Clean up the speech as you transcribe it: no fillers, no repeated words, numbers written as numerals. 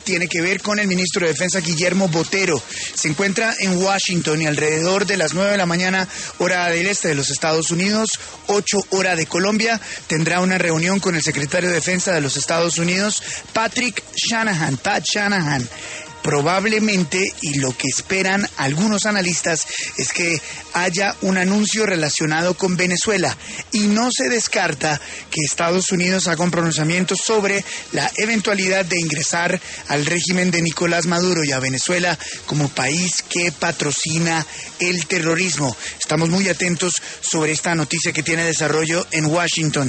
tiene que ver con el ministro de Defensa Guillermo Botero. Se encuentra en Washington y alrededor de las 9 de la mañana, hora del este de los Estados Unidos, 8 hora de Colombia, tendrá una reunión con el secretario de Defensa de los Estados Unidos, Pat Shanahan. Probablemente, y lo que esperan algunos analistas, es que haya un anuncio relacionado con Venezuela, y no se descarta que Estados Unidos haga un pronunciamiento sobre la eventualidad de ingresar al régimen de Nicolás Maduro y a Venezuela como país que patrocina el terrorismo. Estamos muy atentos sobre esta noticia que tiene desarrollo en Washington.